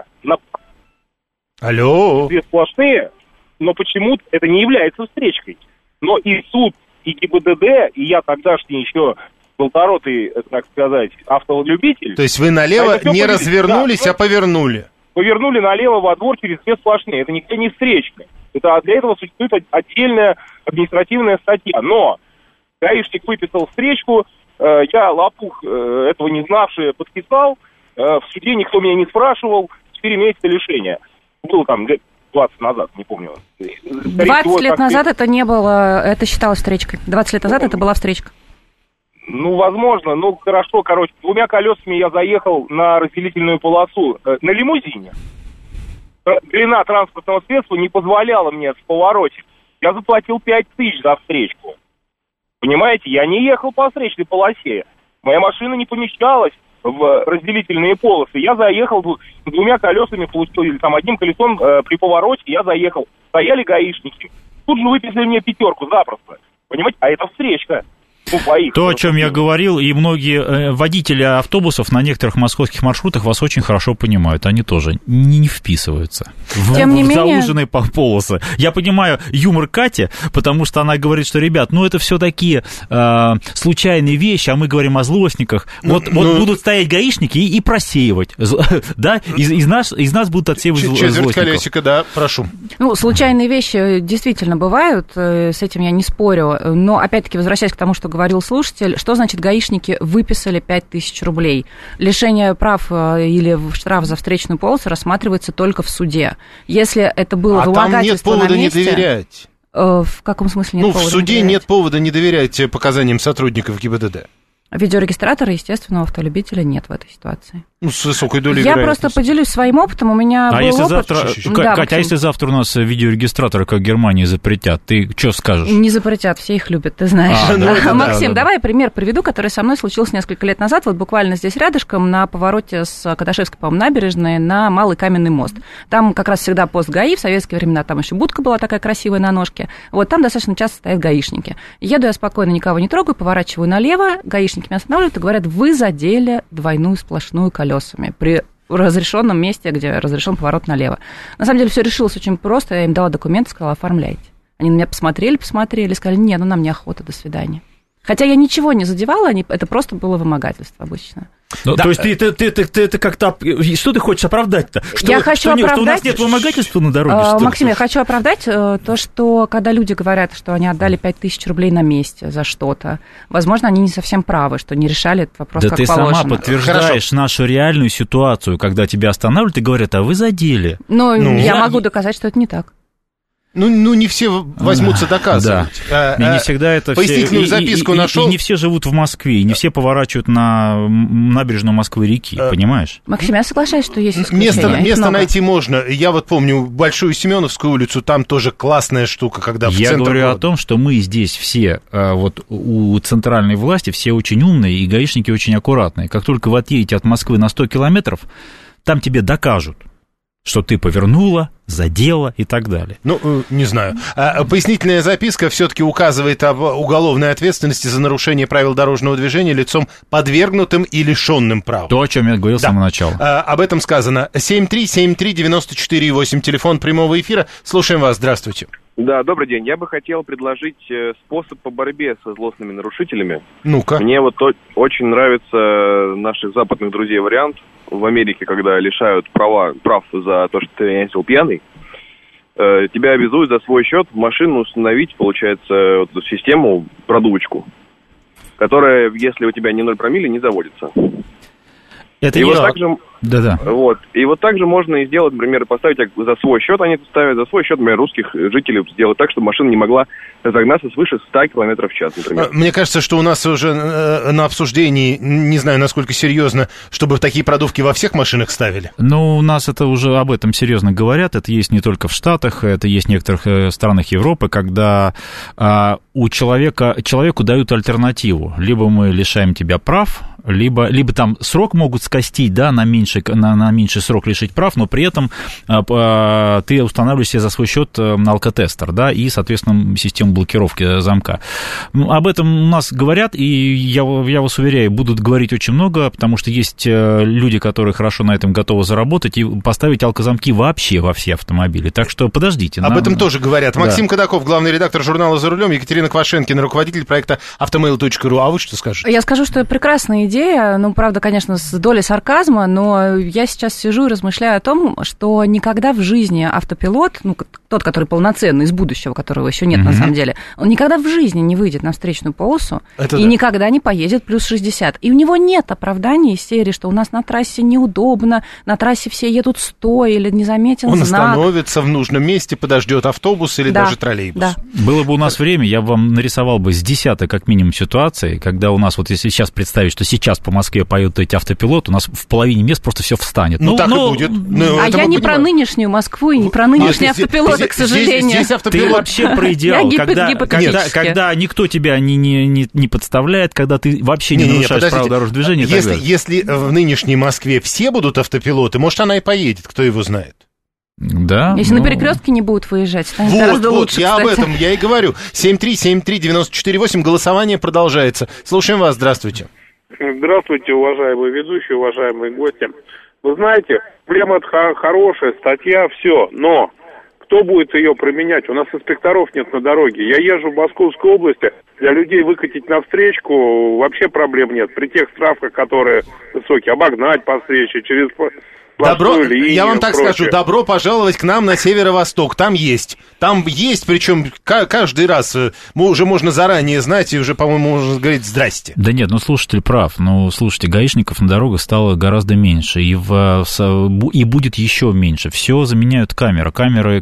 Алло. 2 сплошные. Но почему-то это не является встречкой. Но и суд, и ГИБДД, и я тогдашний еще болторотый, так сказать, автолюбитель... То есть вы налево не развернулись, а повернули? Повернули налево во двор через 2 сплошные. Это никакая не встречка. Это для этого существует отдельная административная статья. Но гаишник выписал встречку, я, лопух, этого не знавший, подписал. В суде никто меня не спрашивал. 4 месяца лишения. Было там... 20 назад, не помню. 20 лет назад это не было, это считалось встречкой. 20 лет назад это была встречка. Ну, возможно, ну, хорошо, короче, 2 колесами я заехал на разделительную полосу на лимузине. Длина транспортного средства не позволяла мне в повороте я заплатил 5000 за встречку. Понимаете, я не ехал по встречной полосе. Моя машина не помещалась в разделительные полосы. Я заехал двумя колесами, получил, или там одним колесом при повороте, я заехал. Стояли гаишники. Тут же выписали мне 5 запросто. Понимаете, а это встречка. То, о чем я говорил, и многие водители автобусов на некоторых московских маршрутах вас очень хорошо понимают. Они тоже не вписываются в зауженные полосы. Я понимаю юмор Кати, потому что она говорит, что, ребят, ну это все такие случайные вещи, а мы говорим о злостниках. Вот будут стоять гаишники и просеивать. Да? Из нас будут отсеивать злостников. Четверть колесика, да, прошу. Ну, случайные вещи действительно бывают, с этим я не спорю. Но, опять-таки, возвращаясь к тому, что говорил слушатель, что значит гаишники выписали 5000 рублей? Лишение прав или штраф за встречную полосу рассматривается только в суде. Если это было вымогательство на месте... там нет повода не доверять. В каком смысле нет повода не доверять? В суде нет повода не доверять показаниям сотрудников ГИБДД. Видеорегистратора, естественно, у автолюбителя нет в этой ситуации. Ну, с высокой долей Я вероятности. просто поделюсь своим опытом. У меня был если опыт... завтра, Катя, а если завтра у нас видеорегистраторы, как в Германии, запретят, ты что скажешь? Не запретят, все их любят, ты знаешь. Максим, давай пример приведу, который со мной случился несколько лет назад, вот буквально здесь рядышком, на повороте с Каташевской, по-моему, набережной на Малый Каменный мост. Там как раз всегда пост ГАИ, в советские времена там еще будка была такая красивая на ножке. Вот там достаточно часто стоят гаишники. Еду я спокойно, никого не трогаю, поворачиваю налево, гаишники меня останавливают и говорят: вы задели двойную сплошную колесами при разрешенном месте, где разрешен поворот налево. На самом деле все решилось очень просто. Я им дала документы, сказала: оформляйте. Они на меня посмотрели, сказали: нет, нам неохота, до свидания. Хотя я ничего не задевала, это просто было вымогательство обычно. Ну, да. То есть ты как-то... Что ты хочешь оправдать-то? Я хочу оправдать... Что у нас нет вымогательства на дороге? Максим, я хочу оправдать то, что когда люди говорят, что они отдали 5000 рублей на месте за что-то, возможно, они не совсем правы, что не решали этот вопрос как положено. Да ты сама подтверждаешь нашу реальную ситуацию, когда тебя останавливают и говорят: а вы задели. Но я могу доказать, что это не так. Ну, не все возьмутся доказывать. Да. И не всегда это пояснительную все... записку нашел. И не все живут в Москве, и не все поворачивают на набережную Москвы-реки, понимаешь? Максим, я соглашаюсь, что есть исключения. Место найти можно. Я вот помню Большую Семеновскую улицу, там тоже классная штука, когда в центр Я говорю города. о том, что мы здесь все, вот у центральной власти все очень умные, и гаишники очень аккуратные. Как только вы отъедете от Москвы на 100 километров, там тебе докажут, что ты повернула, задела и так далее. Ну, не знаю. Пояснительная записка все-таки указывает об уголовной ответственности за нарушение правил дорожного движения лицом подвергнутым и лишенным права. То, о чем я говорил с самого начала. Об этом сказано. 7373948, телефон прямого эфира. Слушаем вас, здравствуйте. Да, добрый день. Я бы хотел предложить способ по борьбе со злостными нарушителями. Ну-ка. Мне вот очень нравится наших западных друзей вариант. В Америке, когда лишают прав за то, что ты ездил пьяный, тебя обязуют за свой счет в машину установить, получается, вот эту систему, продувочку, которая, если у тебя не 0 промилле, не заводится. Это и не вот так же, да. Вот. И вот так же можно и сделать, например, поставить за свой счет, они это ставят, за свой счет, например, русских жителей сделать так, чтобы машина не могла разогнаться свыше 100 км в час, например. Мне кажется, что у нас уже на обсуждении, не знаю, насколько серьезно, чтобы такие продувки во всех машинах ставили. Ну, у нас это уже об этом серьезно говорят, это есть не только в Штатах, это есть в некоторых странах Европы, когда человеку дают альтернативу. Либо мы лишаем тебя прав, либо там срок могут скостить, да, на меньший срок лишить прав, но при этом ты устанавливаешь себе за свой счет алкотестер, да, и, соответственно, систему блокировки замка. Об этом у нас говорят, и я вас уверяю, будут говорить очень много, потому что есть люди, которые хорошо на этом готовы заработать и поставить алкозамки вообще во все автомобили. Так что подождите. Об этом тоже говорят. Да. Максим Кадаков, главный редактор журнала «За рулем», Екатерина Квашенкина, руководитель проекта Автомейл.ру. А вы что скажете? Я скажу, что это прекрасная идея, ну, правда, конечно, с долей сарказма, но я сейчас сижу и размышляю о том, что никогда в жизни автопилот, ну, тот, который полноценный, из будущего, которого еще нет на самом деле, он никогда в жизни не выйдет на встречную полосу никогда не поедет плюс 60. И у него нет оправданий из серии, что у нас на трассе неудобно, на трассе все едут стоя или не заметен он знак. Он остановится в нужном месте, подождет автобус или даже троллейбус. Да. Было бы у нас время, я бы вам нарисовал бы с десяток, как минимум, ситуаций, когда у нас, вот если сейчас представить, что сейчас по Москве поедут эти автопилоты, у нас в половине мест просто все встанет. Так и будет. Я не про нынешнюю Москву и не про нынешний автопилот к сожалению. Здесь автопилот... Ты вообще про идеал, когда никто тебя не подставляет, когда ты вообще не нарушаешь правила дорожного движения. Если в нынешней Москве все будут автопилоты, может, она и поедет, кто его знает. Да. Если на перекрестке не будут выезжать, станет гораздо лучше, я кстати. об этом я и говорю. 7373948, голосование продолжается. Слушаем вас, здравствуйте. Здравствуйте, уважаемые ведущие, уважаемые гости. Вы знаете, проблема хорошая, статья, все, но кто будет ее применять? У нас инспекторов нет на дороге. Я езжу в Московской области, для людей выкатить на встречку вообще проблем нет. При тех штрафах, которые высокие, обогнать по встрече, через... Я вам так скажу, добро пожаловать к нам на северо-восток, там есть, причем каждый раз уже можно заранее знать, и уже, по-моему, можно говорить «здрасте». Да нет, слушатель прав, слушайте, гаишников на дорогах стало гораздо меньше, и будет еще меньше, все заменяют камерами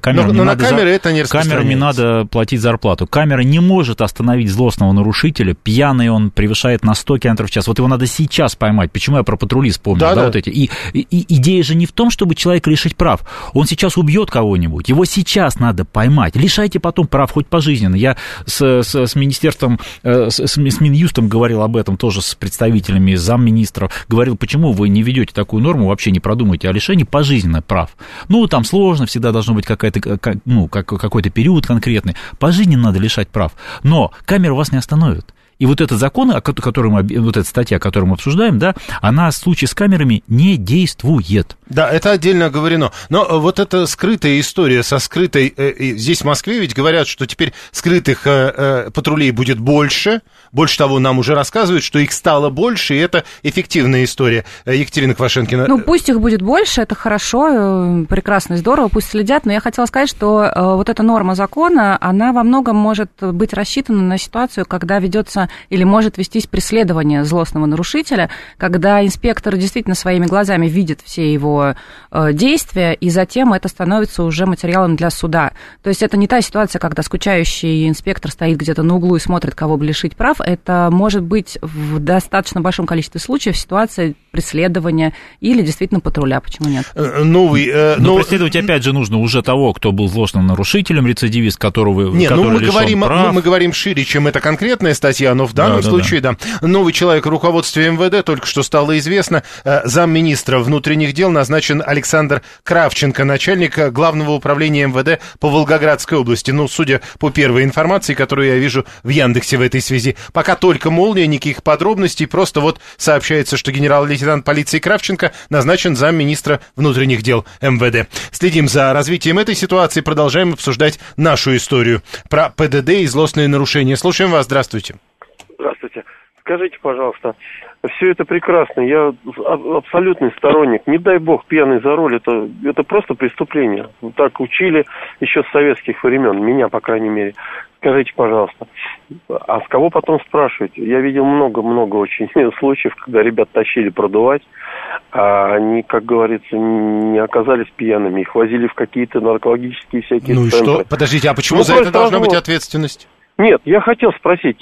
надо платить зарплату, камера не может остановить злостного нарушителя, пьяный он превышает на 100 км в час, вот его надо сейчас поймать, почему я про патрули вспомнил, вот эти, и идея же не в том, чтобы человека лишить прав. Он сейчас убьет кого-нибудь, его сейчас надо поймать. Лишайте потом прав хоть пожизненно. Я с министерством, с Минюстом говорил об этом тоже с представителями замминистров. Говорил, почему вы не ведете такую норму, вообще не продумаете о лишении пожизненно прав. Там сложно, всегда должно быть какой-то период конкретный. Пожизненно надо лишать прав. Но камера вас не остановит. И вот этот закон, вот эта статья, которую мы обсуждаем, да, она в случае с камерами не действует. Да, это отдельно оговорено. Но вот эта скрытая история со скрытой... Здесь в Москве ведь говорят, что теперь скрытых патрулей будет больше. Больше того, нам уже рассказывают, что их стало больше, и это эффективная история. Екатерина Квашенкина. Пусть их будет больше, это хорошо, прекрасно и здорово, пусть следят. Но я хотела сказать, что вот эта норма закона, она во многом может быть рассчитана на ситуацию, когда ведется или может вестись преследование злостного нарушителя, когда инспектор действительно своими глазами видит все его действия, и затем это становится уже материалом для суда. То есть это не та ситуация, когда скучающий инспектор стоит где-то на углу и смотрит, кого бы лишить прав. Это может быть в достаточно большом количестве случаев ситуация преследования или действительно патруля, почему нет? Но преследовать опять же нужно уже того, кто был злостным нарушителем, рецидивист, которого лишен прав. Мы говорим шире, чем эта конкретная статья, но в данном случае, да. Новый человек в руководстве МВД, только что стало известно, замминистра внутренних дел назначен Александр Кравченко, начальник Главного управления МВД по Волгоградской области. Судя по первой информации, которую я вижу в Яндексе в этой связи, пока только молния, никаких подробностей, просто сообщается, что генерал-лейтенант полиции Кравченко назначен замминистра внутренних дел МВД. Следим за развитием этой ситуации, продолжаем обсуждать нашу историю про ПДД и злостные нарушения. Слушаем вас, здравствуйте. Здравствуйте. Скажите, пожалуйста, все это прекрасно, я абсолютный сторонник. Не дай бог пьяный за руль, это просто преступление. Так учили еще с советских времен, меня, по крайней мере. Скажите, пожалуйста, а с кого потом спрашивать? Я видел много-много очень случаев, когда ребят тащили продувать, а они, как говорится, не оказались пьяными, их возили в какие-то наркологические всякие центры. И что? Подождите, а почему за это должна быть ответственность? Нет, я хотел спросить,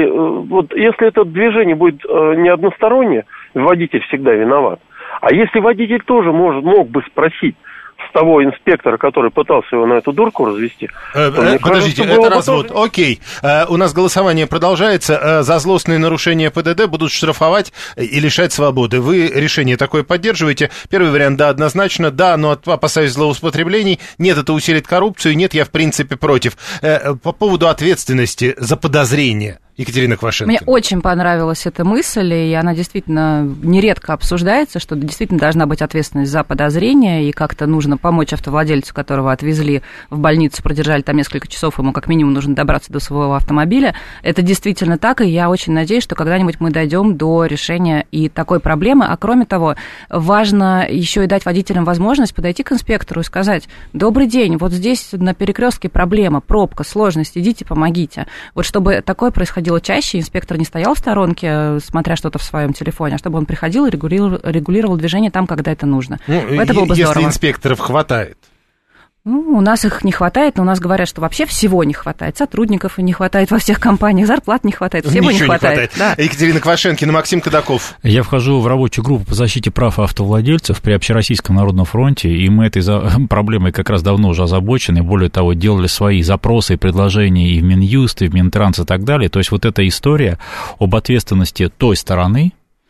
если это движение будет не одностороннее, водитель всегда виноват. А если водитель тоже мог бы спросить с того инспектора, который пытался его на эту дурку развести... Подождите, это развод. Окей. У нас голосование продолжается. За злостные нарушения ПДД будут штрафовать и лишать свободы. Вы решение такое поддерживаете? Первый вариант, да, однозначно. Да, но опасаюсь злоупотреблений. Нет, это усилит коррупцию. Нет, я в принципе против. По поводу ответственности за подозрение. Екатерина Квашенкина. Мне очень понравилась эта мысль, и она действительно нередко обсуждается, что действительно должна быть ответственность за подозрение, и как-то нужно помочь автовладельцу, которого отвезли в больницу, продержали там несколько часов, ему как минимум нужно добраться до своего автомобиля. Это действительно так, и я очень надеюсь, что когда-нибудь мы дойдем до решения и такой проблемы. А кроме того, важно еще и дать водителям возможность подойти к инспектору и сказать: добрый день, вот здесь на перекрестке проблема, пробка, сложность, идите, помогите. Вот чтобы такое происходило чаще, инспектор не стоял в сторонке, смотря что-то в своем телефоне, а чтобы он приходил и регулировал движение там, когда это нужно. Это было бы здорово. Если инспекторов хватает. Ну, у нас их не хватает, но у нас говорят, что вообще всего не хватает. Сотрудников не хватает во всех компаниях, зарплат не хватает, всего не хватает. Да. Екатерина Квашенкина, Максим Кадаков. Я вхожу в рабочую группу по защите прав автовладельцев при Общероссийском народном фронте, и мы этой проблемой как раз давно уже озабочены. Более того, делали свои запросы и предложения и в Минюст, и в Минтранс и так далее. То есть вот эта история об ответственности той стороны,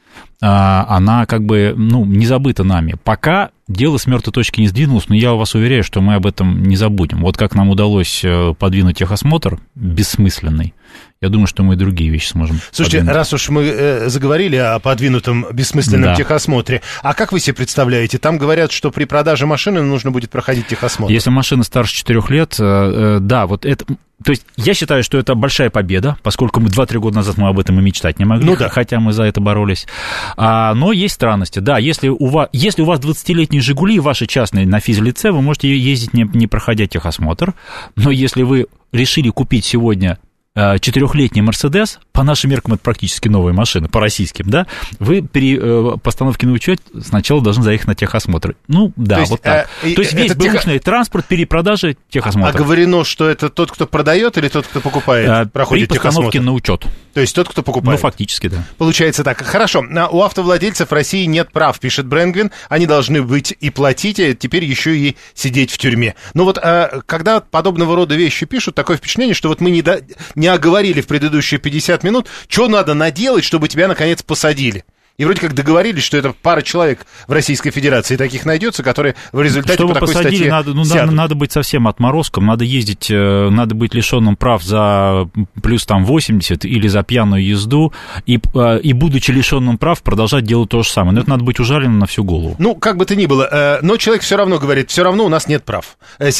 она как бы, не забыта нами. Пока дело с мертвой точки не сдвинулось, но я вас уверяю, что мы об этом не забудем. Вот как нам удалось подвинуть техосмотр бессмысленный, я думаю, что мы и другие вещи сможем Слушайте, подвинуть. Раз уж мы заговорили о подвинутом бессмысленном техосмотре, а как вы себе представляете? Там говорят, что при продаже машины нужно будет проходить техосмотр. Если машина старше 4 лет, да, вот это... То есть я считаю, что это большая победа, поскольку мы 2-3 года назад мы об этом и мечтать не могли, хотя мы за это боролись. Но есть странности. Да, если у вас 20-летние «Жигули», ваши частные на физлице, вы можете ездить, не проходя техосмотр. Но если вы решили купить сегодня 4-летний «Мерседес», по нашим меркам это практически новая машина, по российским, да, вы при постановке на учет сначала должны заехать на техосмотр. Да, вот так. То есть весь бэушный транспорт при продаже техосмотра. Оговорено, что это тот, кто продает, или тот, кто покупает, проходит техосмотр? При постановке на учет. То есть тот, кто покупает? Фактически, да. Получается так. Хорошо. У автовладельцев в России нет прав, пишет Брэнгвин. Они должны быть и платить, а теперь еще и сидеть в тюрьме. Но вот когда подобного рода вещи пишут, такое впечатление, что вот мы не оговорили в предыдущие 50 минут, что надо наделать, чтобы тебя, наконец, посадили. И вроде как договорились, что это пара человек в Российской Федерации таких найдется, которые в результате чтобы по такой посадили, статье надо быть совсем отморозком, надо ездить, надо быть лишенным прав за плюс 80 или за пьяную езду, и будучи лишенным прав, продолжать делать то же самое. Но это надо быть ужаленным на всю голову. Как бы то ни было, но человек все равно говорит, все равно у нас нет прав.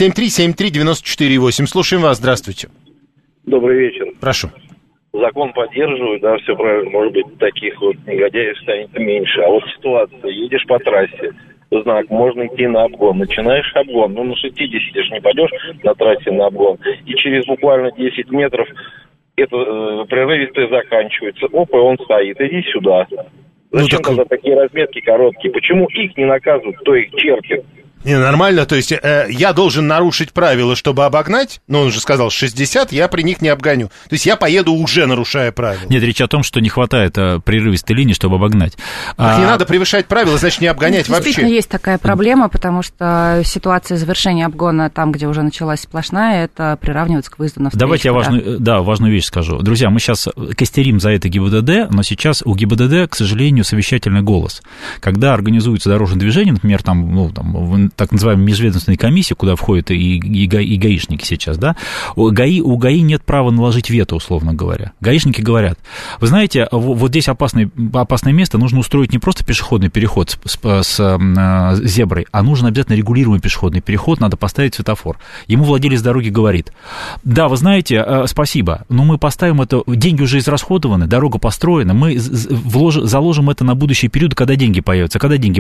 7373948, слушаем вас, здравствуйте. Добрый вечер. Прошу. Закон поддерживаю, да, все правильно, может быть, таких вот негодяев станет меньше. А вот ситуация, едешь по трассе, знак, можно идти на обгон. Начинаешь обгон, на 60 ты же не пойдешь на трассе на обгон. И через буквально 10 метров это прерывистое заканчивается. Опа, он стоит, иди сюда. Зачем тогда такие разметки короткие? Почему их не наказывают, кто их чертит? Не, нормально, то есть я должен нарушить правила, чтобы обогнать, но он же сказал 60, я при них не обгоню. То есть я поеду уже нарушая правила. Нет, речь о том, что не хватает прерывистой линии, чтобы обогнать. Не надо превышать правила, значит не обгонять вообще. Действительно есть такая проблема, потому что ситуация завершения обгона там, где уже началась сплошная, это приравнивается к выезду на встречку. Давайте я важную вещь скажу. Друзья, мы сейчас костерим за это ГИБДД, но сейчас у ГИБДД, к сожалению, совещательный голос. Когда организуется дорожное движение, например, так называемой межведомственной комиссии, куда входят и гаишники сейчас, да, у ГАИ нет права наложить вето, условно говоря. Гаишники говорят, вы знаете, вот здесь опасное место, нужно устроить не просто пешеходный переход с зеброй, а нужно обязательно регулируемый пешеходный переход, надо поставить светофор. Ему владелец дороги говорит, да, вы знаете, спасибо, но мы поставим это, деньги уже израсходованы, дорога построена, мы заложим это на будущий период, когда деньги появятся.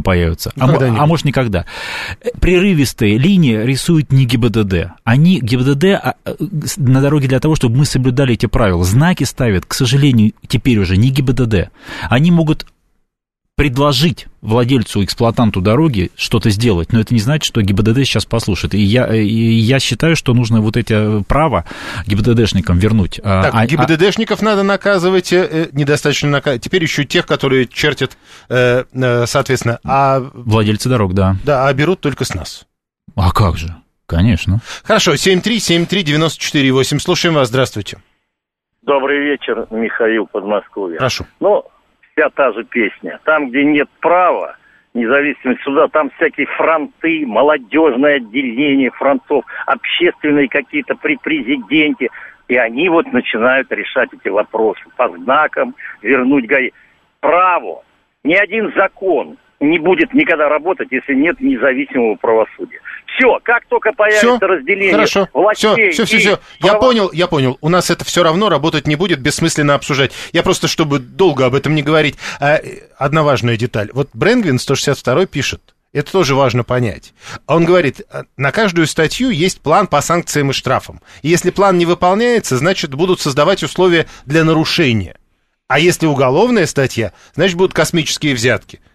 А может, никогда. Прерывистые линии рисуют не ГИБДД. ГИБДД на дороге для того, чтобы мы соблюдали эти правила. Знаки ставят, к сожалению, теперь уже не ГИБДД. Они могут предложить владельцу, эксплуатанту дороги что-то сделать, но это не значит, что ГИБДД сейчас послушает. И я считаю, что нужно вот эти права ГИБДДшникам вернуть. ГИБДДшников надо наказывать, недостаточно наказывать. Теперь еще тех, которые чертят, соответственно. Владельцы дорог, да. Да, а берут только с нас. А как же? Конечно. Хорошо, 7373948, слушаем вас, здравствуйте. Добрый вечер, Михаил, Подмосковье. Прошу. Вся та же песня. Там, где нет права, независимость суда, там всякие фронты, молодежное отделение фронтов, общественные какие-то при президенте. И они начинают решать эти вопросы. По знакам вернуть ГАИ. Право. Ни один закон не будет никогда работать, если нет независимого правосудия. Все, как только появится разделение властей... Все. Я понял. У нас это все равно работать не будет, бессмысленно обсуждать. Я просто, чтобы долго об этом не говорить. Одна важная деталь. Вот Брэнгвин 162 пишет, это тоже важно понять. Он говорит, на каждую статью есть план по санкциям и штрафам. И если план не выполняется, значит, будут создавать условия для нарушения. А если уголовная статья, значит, будут космические взятки.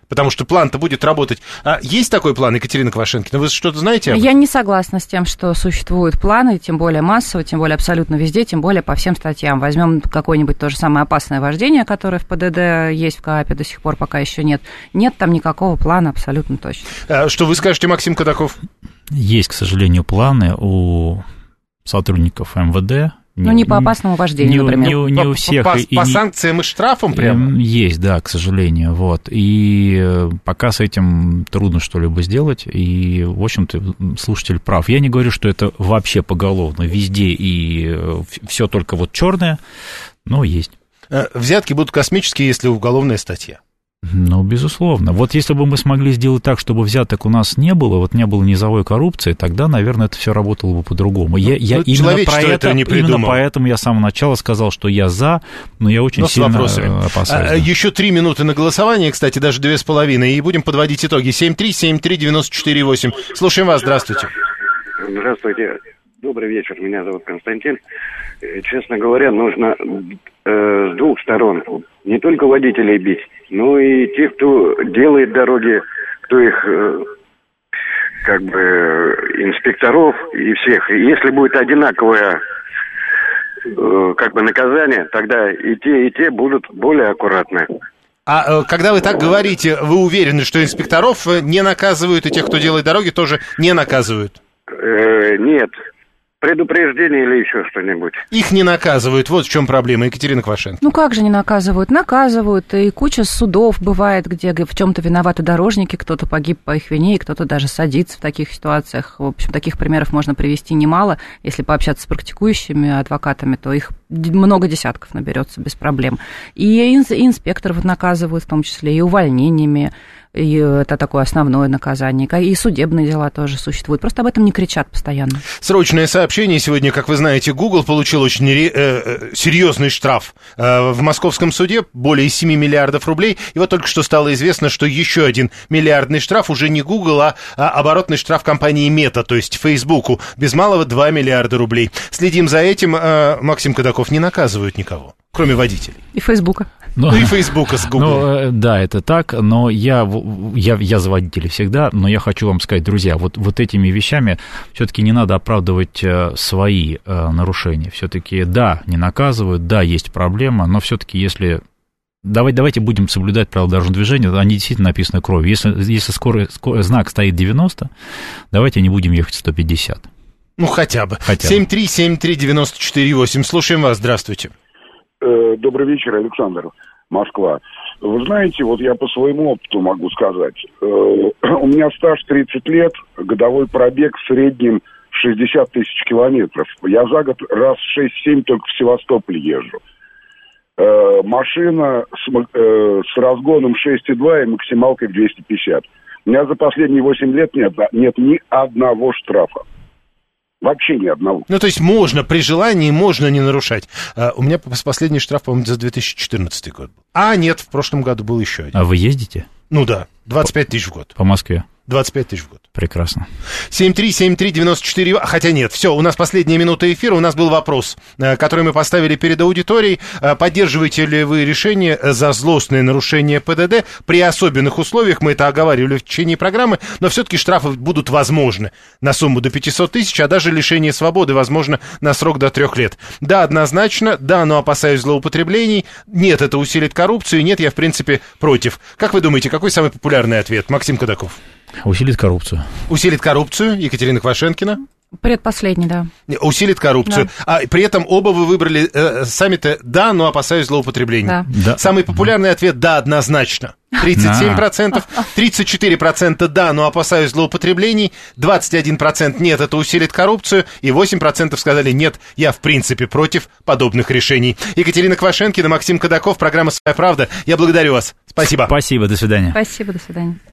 Потому что план-то будет работать. А есть такой план, Екатерина Квашенкина? Вы что-то знаете об этом? Я не согласна с тем, что существуют планы, тем более массово, тем более абсолютно везде, тем более по всем статьям. Возьмем какое-нибудь то же самое опасное вождение, которое в ПДД есть в КААПе до сих пор, пока еще нет. Нет там никакого плана абсолютно точно. Что вы скажете, Максим Кадаков? Есть, к сожалению, планы у сотрудников МВД. Не по опасному вождению, например. Не у всех. По санкциям и штрафам прямо? Есть, да, к сожалению. Вот. И пока с этим трудно что-либо сделать. И, в общем-то, слушатель прав. Я не говорю, что это вообще поголовно везде и все только вот черное, но есть. Взятки будут космические, если уголовная статья. Ну, безусловно. Вот если бы мы смогли сделать так, чтобы взяток у нас не было, вот не было низовой коррупции, тогда, наверное, это все работало бы по-другому. Я именно поэтому я с самого начала сказал, что я за, но я очень сильно опасаюсь. Еще 3 минуты на голосование, кстати, даже 2,5, и будем подводить итоги. 7373948. Слушаем вас, здравствуйте. Здравствуйте. Добрый вечер, меня зовут Константин. Честно говоря, нужно с двух сторон не только водителей бить, но и тех, кто делает дороги, кто их инспекторов и всех. И если будет одинаковое наказание, тогда и те будут более аккуратны. А когда вы так говорите, вы уверены, что инспекторов не наказывают, и тех, кто делает дороги, тоже не наказывают? Нет. Предупреждение или еще что-нибудь. Их не наказывают, вот в чем проблема, Екатерина Квашенко. Ну как же не наказывают? Наказывают, и куча судов бывает, где в чем-то виноваты дорожники, кто-то погиб по их вине, и кто-то даже садится в таких ситуациях. В общем, таких примеров можно привести немало. Если пообщаться с практикующими адвокатами, то их много десятков наберется без проблем. И инспекторов наказывают в том числе, и увольнениями. И это такое основное наказание. И судебные дела тоже существуют. Просто об этом не кричат постоянно. Срочное сообщение. Сегодня, как вы знаете, Google получил очень серьезный штраф в московском суде, более 7 миллиардов рублей. И вот только что стало известно, что еще один миллиардный штраф уже не Google, а оборотный штраф компании Meta, то есть Фейсбуку. Без малого 2 миллиарда рублей. Следим за этим. Максим Кадаков, не наказывают никого, кроме водителей. И Фейсбука. И Фейсбука с Google. Да, это так, но я за водителей всегда, но я хочу вам сказать, друзья, вот этими вещами все-таки не надо оправдывать свои нарушения. Все-таки, да, не наказывают, да, есть проблема, но все-таки если... Давайте будем соблюдать правила дорожного движения, они действительно написаны кровью. Если знак стоит 90, давайте не будем ехать 150. Ну, хотя бы. 7373948. Слушаем вас, здравствуйте. Добрый вечер, Александр, Москва. Вы знаете, вот я по своему опыту могу сказать. У меня стаж 30 лет, годовой пробег в среднем 60 тысяч километров. Я за год раз 6-7 только в Севастополь езжу. Машина с разгоном 6,2 и максималкой в 250. У меня за последние 8 лет нет ни одного штрафа. Вообще ни одного. Ну, то есть можно, при желании можно не нарушать. У меня последний штраф, по-моему, за 2014 год был. Нет, в прошлом году был еще один. А вы ездите? Ну да, 25 тысяч в год. По Москве? 25 тысяч в год. Прекрасно. 7373948. Хотя нет, все, у нас последняя минута эфира. У нас был вопрос, который мы поставили перед аудиторией. Поддерживаете ли вы решение за злостное нарушение ПДД при особенных условиях? Мы это оговаривали в течение программы, но все-таки штрафы будут возможны на сумму до 500 тысяч, а даже лишение свободы возможно на срок до 3 лет. Да, однозначно, да, но опасаюсь злоупотреблений. Нет, это усилит коррупцию. Нет, я в принципе против. Как вы думаете, какой самый популярный ответ? Максим Кадаков. Усилит коррупцию. Усилит коррупцию, Екатерина Квашенкина. Предпоследний, да. Усилит коррупцию. Да. А при этом оба вы выбрали сами-то да, но опасаюсь злоупотребления. Да. Самый популярный ответ да, однозначно. 37%, 34% да, но опасаюсь злоупотреблений, 21% нет, это усилит коррупцию, и 8% сказали нет, я в принципе против подобных решений. Екатерина Квашенкина, Максим Кадаков, программа «Своя правда». Я благодарю вас. Спасибо. Спасибо, до свидания. Спасибо, до свидания.